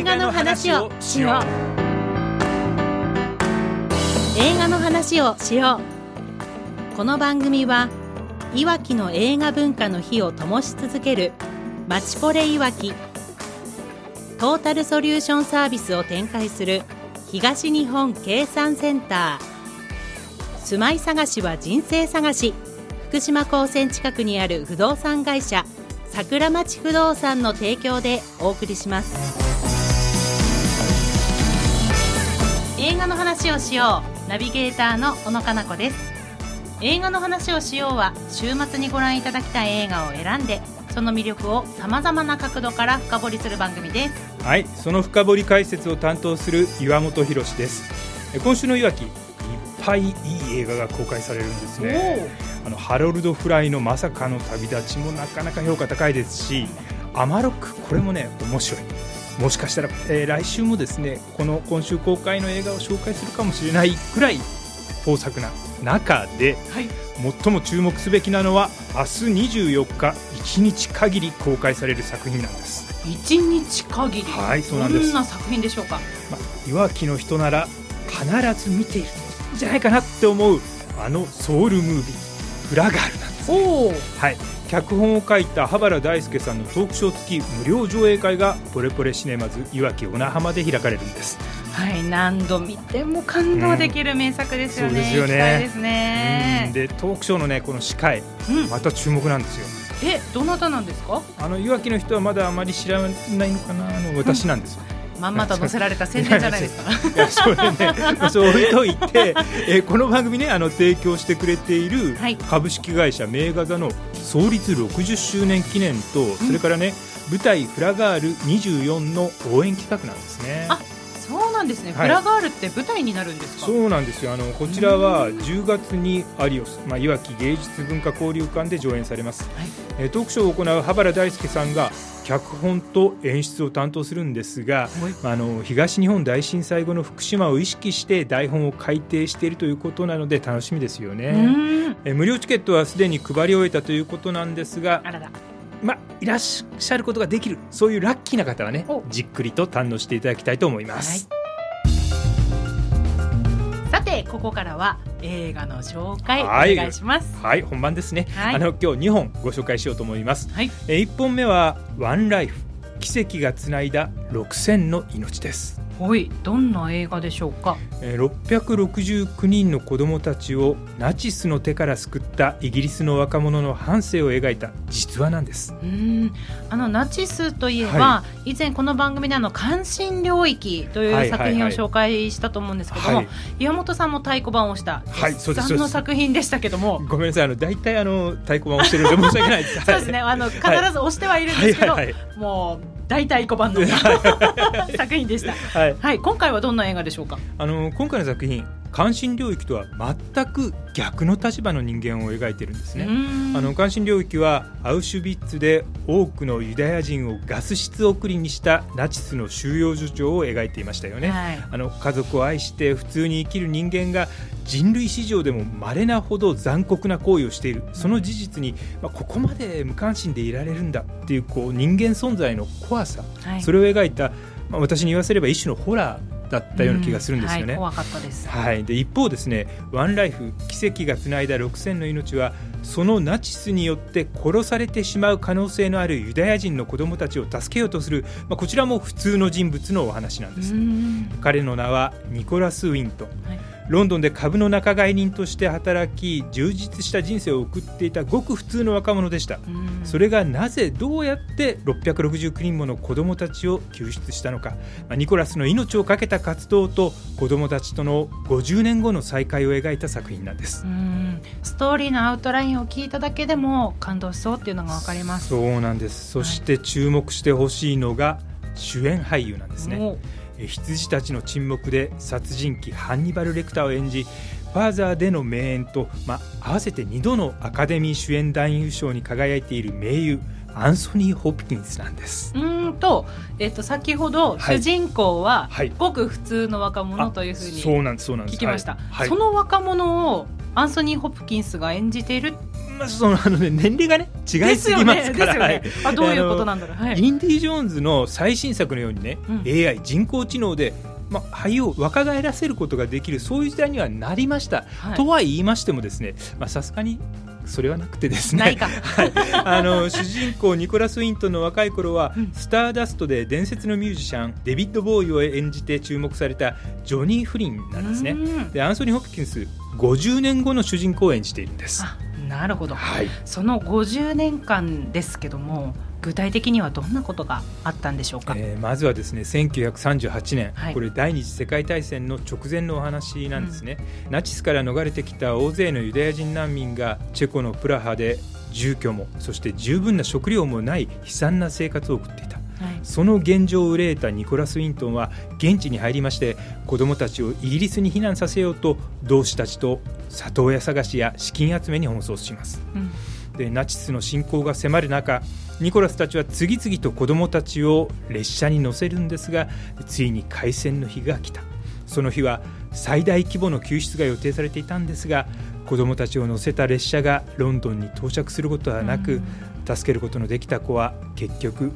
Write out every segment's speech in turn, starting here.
画の話をしよう。映画の話をしよう。この番組はいわきの映画文化の火を灯し続けるマチコレいわき、トータルソリューションサービスを展開する東日本経産センター、住まい探しは人生探し、福島高専近くにある不動産会社桜町不動産の提供でお送りします。映画の話をしよう。ナビゲーターの小野かな子です。映画の話をしようは週末にご覧いただきたい映画を選んで、その魅力をさまざまな角度から深掘りする番組です。 はい、その深掘り解説を担当する岩本博です。今週のいわき、いっぱいいい映画が公開されるんですね。ハロルド・フライのまさかの旅立ちもなかなか評価高いですし、アマロック、これもね面白い。もしかしたら、来週もですね、今週公開の映画を紹介するかもしれないくらい豊作な中で、はい、最も注目すべきなのは明日24日1日限り公開される作品なんです。 1日限り、 はい、そうなんです。 どんな作品でしょうか。 いわきの人なら必ず見ているんじゃないかなって思うソウルムービーフラガールなんですね。はい、脚本を書いた羽原大輔さんのトークショー付き無料上映会がポレポレシネマズいわき小名浜で開かれるんです。 はい、何度見ても感動できる名作ですよね。 そうですよね。 行きたいですね。 でトークショーのねこの司会、また注目なんですよ。どなたなんですか。いわきの人はまだあまり知らないのかな。私なんですよ。 まんまと載せられた宣伝じゃないですか。 いやそれね、そう置いといて、この番組ね提供してくれている株式会社名画座の創立60周年記念と、それからね舞台フラガール24の応援企画なんですね。 あ、そうなんですね。フラガールって舞台になるんですか。 そうなんですよ。こちらは10月にアリオス、いわき芸術文化交流館で上演されます。はい、トークショーを行う羽原大輔さんが脚本と演出を担当するんですが、東日本大震災後の福島を意識して台本を改訂しているということなので楽しみですよね。無料チケットはすでに配り終えたということなんですが、いらっしゃることができる、そういうラッキーな方はねじっくりと堪能していただきたいと思います。 さてここからは映画の紹介、お願いします。 はい、本番ですね。今日2本ご紹介しようと思います。1本目はワンライフ、奇跡がつないだ6000の命です。 はい、どんな映画でしょうか。 669人の子どもたちをナチスの手から救ったイギリスの若者の半生を描いた実話なんです。 ナチスといえば、以前この番組で関心領域という作品を紹介したと思うんですけども、岩本さんも太鼓判をした絶賛の作品でしたけども、 ごめんなさい、大体太鼓判をしてるので申し訳ないです。 そうですね、必ず押してはいるんですけど、もう大体太鼓判の作品でした。今回はどんな映画でしょうか。 今回の作品、関心領域とは全く逆の立場の人間を描いているんですね。関心領域はアウシュビッツで多くのユダヤ人をガス室送りにしたナチスの収容所長を描いていましたよね。家族を愛して普通に生きる人間が人類史上でも稀なほど残酷な行為をしている、その事実に、ここまで無関心でいられるんだっていう、人間存在の怖さ、それを描いた、私に言わせれば一種のホラーだったような気がするんですよね。 怖かったです。 で一方ですね、ワンライフ、奇跡がつないだ6000の命はそのナチスによって殺されてしまう可能性のあるユダヤ人の子どもたちを助けようとする、こちらも普通の人物のお話なんです。彼の名はニコラス・ウィントン。ロンドンで株の仲買人として働き、充実した人生を送っていたごく普通の若者でした。それがなぜどうやって669人もの子どもたちを救出したのか、ニコラスの命を懸けた活動と子どもたちとの50年後の再会を描いた作品なんです。 ストーリーのアウトラインを聞いただけでも感動しそうっていうのが分かります。 そうなんです。そして注目してほしいのが主演俳優なんですね。羊たちの沈黙で殺人鬼ハンニバル・レクターを演じ、ファーザーでの名演と、合わせて2度のアカデミー主演男優賞に輝いている名優アンソニー・ホプキンスなんです。 先ほど、主人公はごく普通の若者というふうに聞きました。その若者をアンソニー・ホプキンスが演じている。 年齢がね違いすぎますから、 ですよね。どういうことなんだろう、 インディ・ジョーンズの最新作のようにね、AI 人工知能で俳優を若返らせることができる、そういう時代にはなりました、とは言いましてもですね、さすがにそれはなくてですね、主人公ニコラス・ウィントンの若い頃は、スターダストで伝説のミュージシャンデビッド・ボーイを演じて注目されたジョニー・フリンなんですね。でアンソニー・ホプキンス50年後の主人公を演じているんです。 なるほど、その50年間ですけども、具体的にはどんなことがあったんでしょうか。 まずはですね、1938年、これ第二次世界大戦の直前のお話なんですね。ナチスから逃れてきた大勢のユダヤ人難民がチェコのプラハで住居もそして十分な食料もない悲惨な生活を送っていた、その現状を憂えたニコラス・ウィントンは現地に入りまして、子どもたちをイギリスに避難させようと同志たちと里親探しや資金集めに奔走します、でナチスの侵攻が迫る中、ニコラスたちは次々と子どもたちを列車に乗せるんですが、ついに開戦の日が来た。その日は最大規模の救出が予定されていたんですが、子どもたちを乗せた列車がロンドンに到着することはなく、助けることのできた子は結局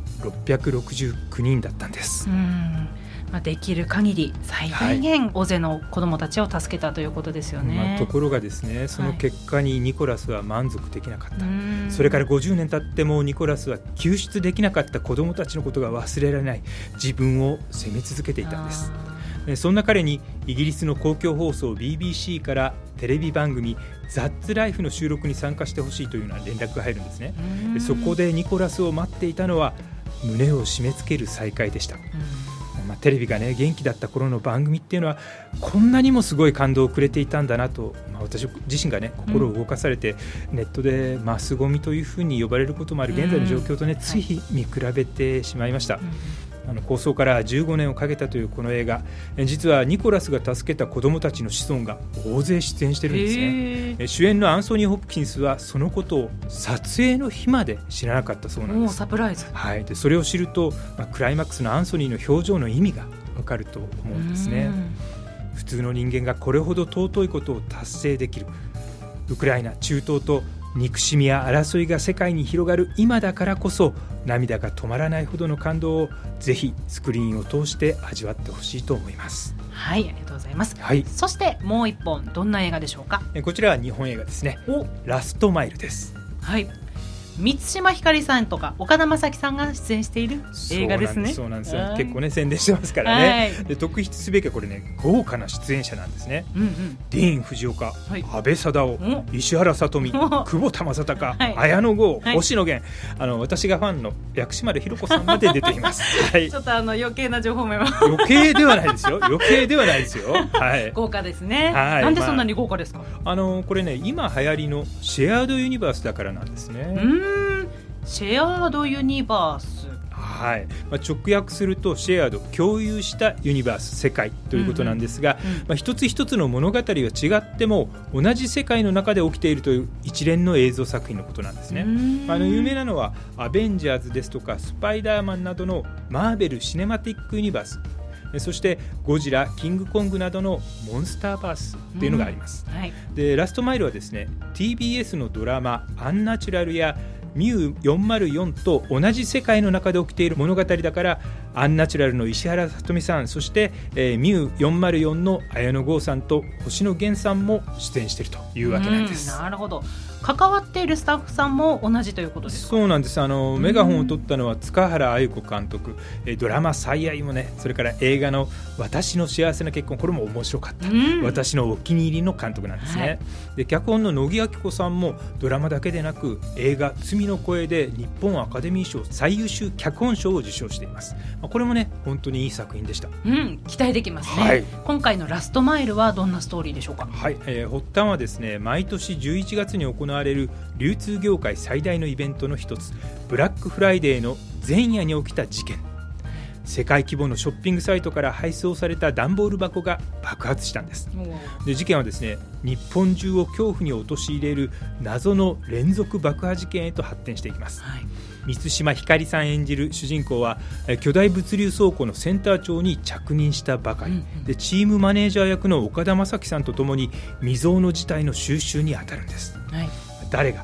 669人だったんです。 できる限り最大限大勢の子どもたちを助けたということですよね。 ところがですね、その結果にニコラスは満足できなかった、それから50年経ってもニコラスは救出できなかった子どもたちのことが忘れられない、自分を責め続けていたんです。そんな彼にイギリスの公共放送 BBC からテレビ番組ザッツライフの収録に参加してほしいというような連絡が入るんですね。そこでニコラスを待っていたのは胸を締め付ける再会でした。テレビがね元気だった頃の番組っていうのはこんなにもすごい感動をくれていたんだなと、私自身がね心を動かされて、ネットでマスゴミというふうに呼ばれることもある現在の状況とね、つい見比べてしまいました。構想から15年をかけたというこの映画、実はニコラスが助けた子どもたちの子孫が大勢出演してるんですね。主演のアンソニー・ホプキンスはそのことを撮影の日まで知らなかったそうなんです。 サプライズ、 でそれを知ると、クライマックスのアンソニーの表情の意味がわかると思うんですね。普通の人間がこれほど尊いことを達成できる、ウクライナ、中東と憎しみや争いが世界に広がる今だからこそ、涙が止まらないほどの感動をぜひスクリーンを通して味わってほしいと思います。 ありがとうございます。そしてもう一本、どんな映画でしょうか。 こちらは日本映画ですね。ラストマイルです。 満島ひかりさんとか岡田将生さんが出演している映画ですね。 そうなんですよ。結構ね宣伝してますからね。で特筆すべきはこれね、豪華な出演者なんですね。ディーン・フジオカ、阿部サダヲ、石原さとみ、久保田正孝、綾野剛、星野源、私がファンの薬師丸ひろ子さんまで出ています。 ちょっと余計な情報も余計ではないですよ。余計ではないですよ。 豪華ですね。なんでそんなに豪華ですか。これね、今流行りのシェアードユニバースだからなんですね。 シェアードユニバース、 直訳するとシェアード、共有したユニバース、世界ということなんですが、一つ一つの物語は違っても同じ世界の中で起きているという一連の映像作品のことなんですね。有名なのはアベンジャーズですとかスパイダーマンなどのマーベル・シネマティック・ユニバース、そしてゴジラ、キングコングなどのモンスターバースというのがあります。でラストマイルはですね、 TBS のドラマアンナチュラルやミュー404と同じ世界の中で起きている物語だから、アンナチュラルの石原さとみさん、そして、ミュー404の綾野剛さんと星野源さんも出演しているというわけなんです。 なるほど。関わっているスタッフさんも同じということですか。 そうなんです。メガホンを取ったのは塚原愛子監督、ドラマ最愛もね、それから映画の私の幸せな結婚、これも面白かった、私のお気に入りの監督なんですね。で脚本の乃木明子さんもドラマだけでなく映画罪の声で日本アカデミー賞最優秀脚本賞を受賞しています。これもね本当にいい作品でした。 期待できますね。今回のラストマイルはどんなストーリーでしょうか。 発端はですね、毎年11月に行われる流通業界最大のイベントの一つ、ブラックフライデーの前夜に起きた事件。世界規模のショッピングサイトから配送された段ボール箱が爆発したんです。で事件はですね、日本中を恐怖に陥れる謎の連続爆破事件へと発展していきます。満島ひかりさん演じる主人公は巨大物流倉庫のセンター長に着任したばかり、でチームマネージャー役の岡田将生さんとともに未曾有の事態の収拾に当たるんです。誰が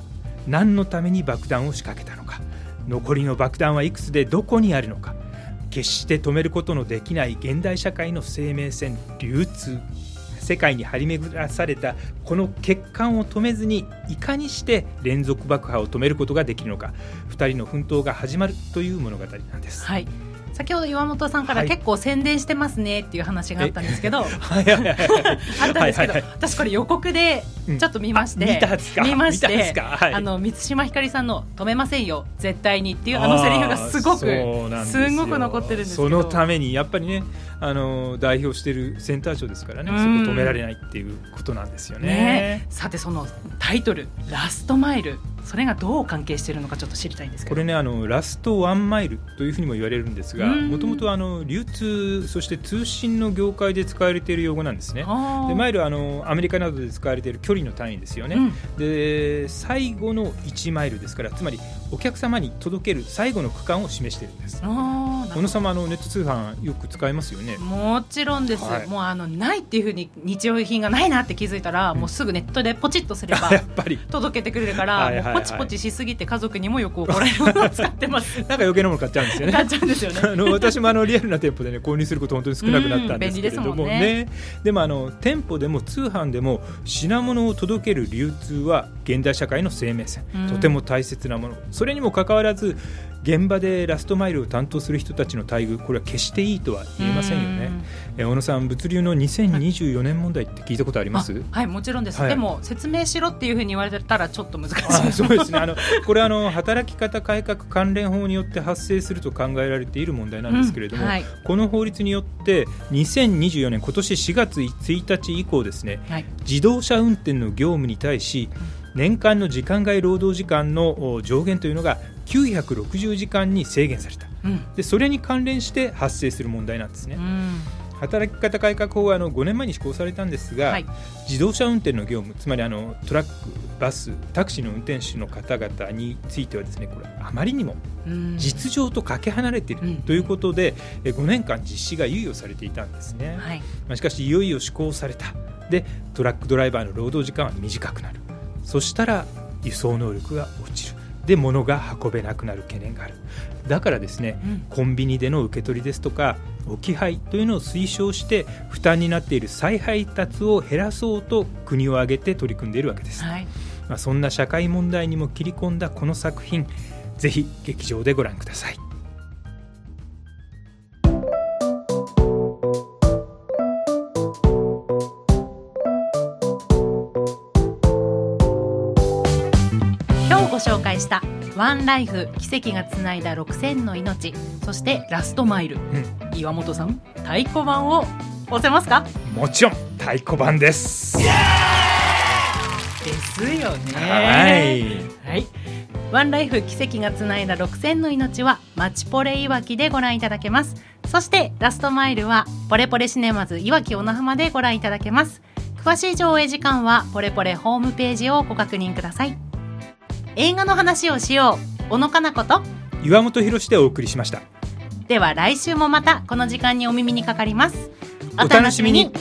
何のために爆弾を仕掛けたのか、残りの爆弾はいくつでどこにあるのか、決して止めることのできない現代社会の生命線流通、世界に張り巡らされたこの欠陥を止めずにいかにして連続爆破を止めることができるのか、2人の奮闘が始まるという物語なんです。 はい、先ほど岩本さんから結構宣伝してますねっていう話があったんですけど、あったんですけど、私これ予告でちょっと見まして、見まして、満島ひかりさんの止めませんよ絶対にっていうセリフがすごく残ってるんですけど、 そのためにやっぱりね、代表しているセンター長ですからね、そこ止められないっていうことなんですよ ね。 さてそのタイトルラストマイル、それがどう関係しているのかちょっと知りたいんですけど。 これね、ラストワンマイルというふうにも言われるんですが、もともと流通そして通信の業界で使われている用語なんですね。でマイルはアメリカなどで使われている距離の単位ですよね、で最後の1マイルですから、つまりお客様に届ける最後の区間を示しているんです。小野様ネット通販よく使いますよね。 もちろんです、もうないっていうふうに日用品がないなって気づいたら、もうすぐネットでポチッとすれば届けてくれるからもうポチポチしすぎて家族にもよく怒られるものを使ってますなんか余計なもの買っちゃうんですよね。 買っちゃうんですよね私もリアルな店舗で、購入すること本当に少なくなったんですけれどもね。でも店舗でも通販でも品物を届ける流通は現代社会の生命線、とても大切なもの。それにもかかわらず現場でラストマイルを担当する人たちの待遇、これは決していいとは言えませんよね。小野さん、物流の2024年問題って聞いたことあります？ はい、もちろんです、でも説明しろっていうふうに言われたらちょっと難しい。 そうですね、これは働き方改革関連法によって発生すると考えられている問題なんですけれども、この法律によって2024年今年4月1日以降ですね、自動車運転の業務に対し年間の時間外労働時間の上限というのが960時間に制限された、でそれに関連して発生する問題なんですね。働き方改革法は5年前に施行されたんですが、自動車運転の業務、つまりトラック、バス、タクシーの運転手の方々についてはですね、これあまりにも実情とかけ離れているということで、5年間実施が猶予されていたんですね。しかしいよいよ施行された。でトラックドライバーの労働時間は短くなる。そしたら輸送能力が落ちる。で物が運べなくなる懸念がある。だからですね、コンビニでの受け取りですとか置き配というのを推奨して負担になっている再配達を減らそうと国を挙げて取り組んでいるわけです。そんな社会問題にも切り込んだこの作品、ぜひ劇場でご覧ください。 紹介したワンライフ奇跡がつないだ6000の命、そしてラストマイル、岩本さん太鼓判を押せますか？ もちろん太鼓判です。 ですよね。ワンライフ奇跡がつないだ6000の命はマチポレいわきでご覧いただけます。そしてラストマイルはポレポレシネマズいわき小名浜でご覧いただけます。詳しい上映時間はポレポレホームページをご確認ください。映画の話をしよう、小野かな子と岩本博でお送りしました。 では来週もまたこの時間にお耳にかかります。お楽しみに。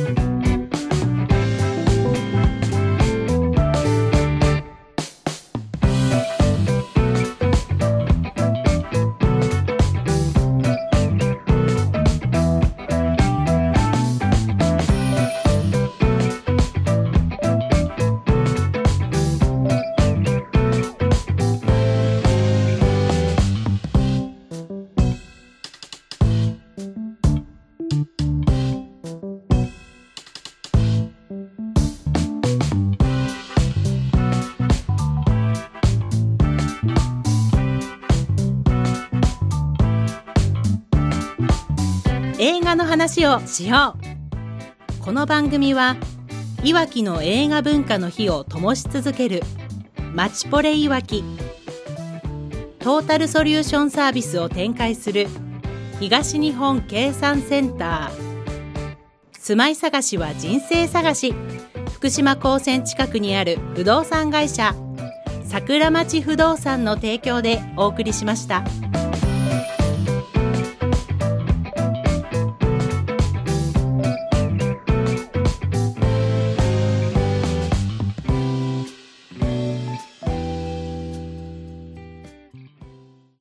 映画の話をしよう。この番組はいわきの映画文化の火を灯し続けるマチポレいわき、トータルソリューションサービスを展開する東日本経産センター、住まい探しは人生探し、福島高専近くにある不動産会社桜町不動産の提供でお送りしました。